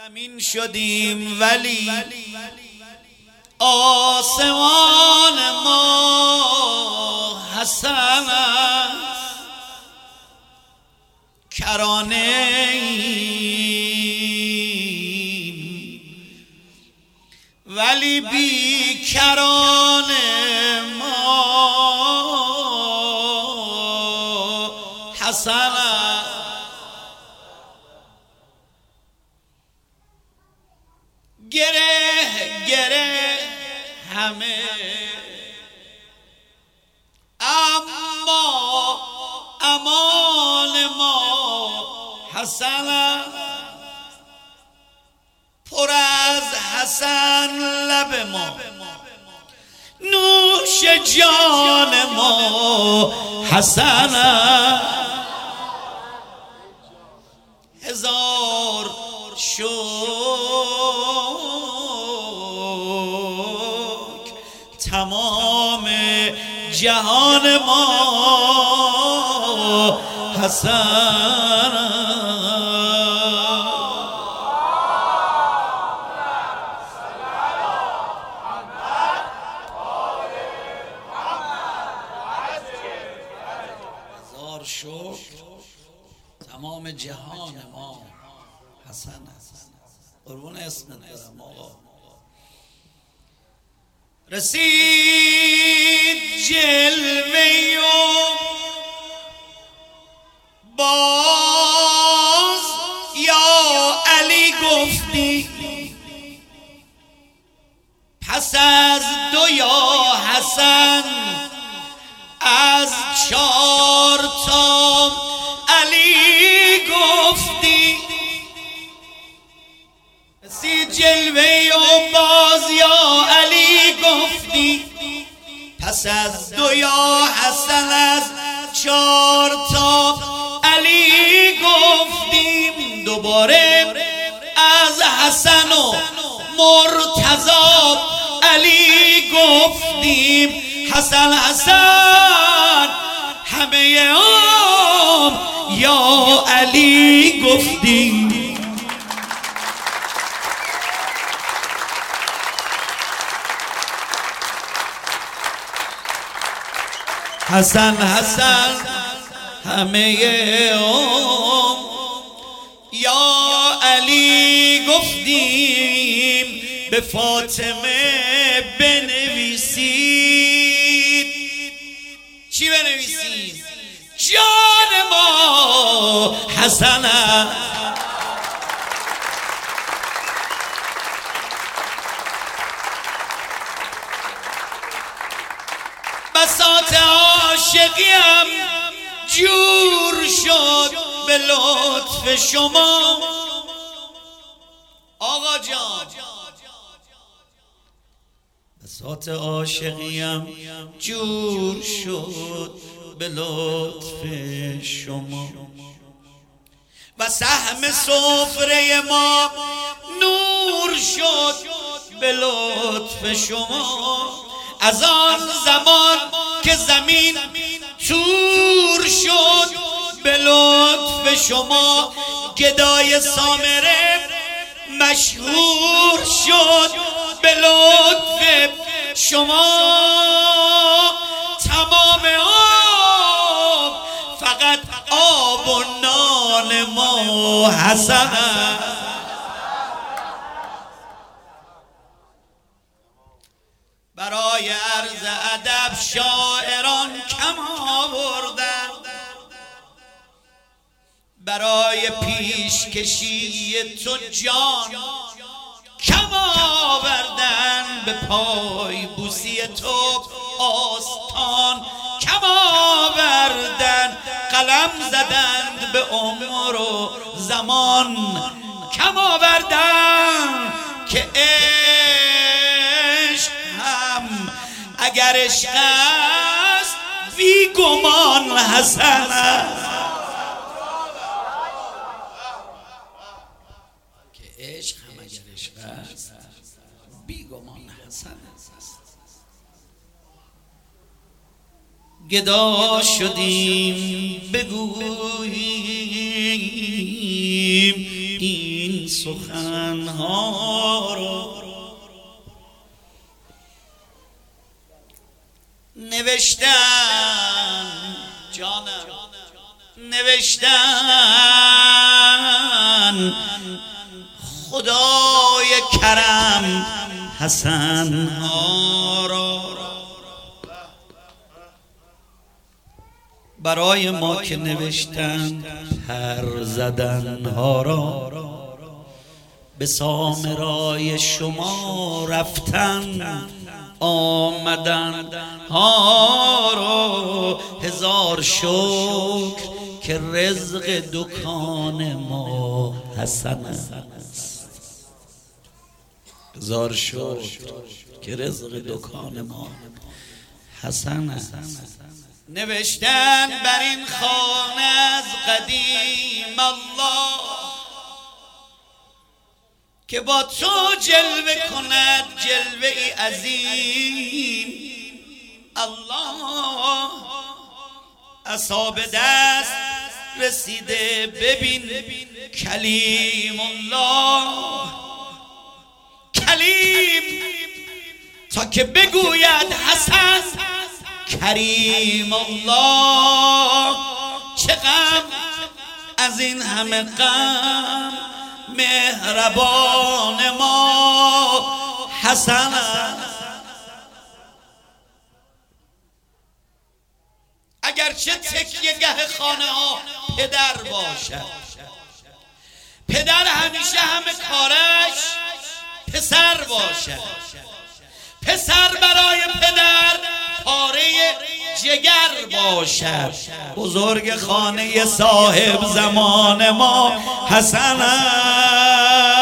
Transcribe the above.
زمین شدیم ولی آسمان ما حسن است، کرانه ایم ولی بی کرانه ما حسن است. گره همه اما امان ما حسن است، پر از حسن لب ما، نوش جان ما حسن است. هزار شکر تمام جهان ما حسن. هزار شکر تمام جهان ما حسن است. قربون اسم دارم آقا. رسید جلوه و باز یا علی گفتی، پس از دو یا حسن از چار تا علی گفتی. رسید جلوه و باز یا علی گفتی، پس از دو یا حسن از چار تا علی گفتیم. دوباره از حسن و مرتضی علی گفتیم. حسن حسن همه عام یا علی گفتیم. حسن حسن همه عام یا علی گفتیم. به فاطمه بنویسید. چی بنویسید؟ جان ما حسن است. بساط عاشقیم جور شد به لطف شما آقا جان. بساط عاشقیم جور شد به لطف شما و سهم سفره ما نور شد به لطف شما. از آن زمان که زمین تور شد به لطف شما، گدای سامره مشهور شد به لطف شما. تمام آب فقط آب و نان ما حسن است. برای عرض ادب شاعران کم آوردن، برای پیشکشی تو جان کم آوردن، به پای بوسی تو آستان کم آوردن، قلم زدند به عمر و زمان کم آوردن. که اگر عشق است بی گمان حسن است. که عشق هم اگر عشق است بی گمان حسن است. گدا شدیم بگوییم این این سخنها رو نوشتن جانم، نوشتن خدای کرم حسن ها را برای ما که نوشتن، پر زدن ها را به سامرای شما رفتن آمدن ها را. هزار شکر که رزق دکان ما حسن است، هزار شکر که رزق دکان ما حسن است. نوشتن بر این خانه از قدیم الله که با تو جلوه کند جلوه ای عظیم. الله اصحاب دست رسیده ببین کلیم الله، کلیم تا که بگوید حسن کریم الله. چه غم از این همه غم مهربان ما حسن است. اگرچه تکیه گه خانه ها پدر باشد، پدر همیشه همه کارش پسر باشد. پسر برای پدر پاره جگر باشد. بزرگ خانه صاحب زمان ما حسن است.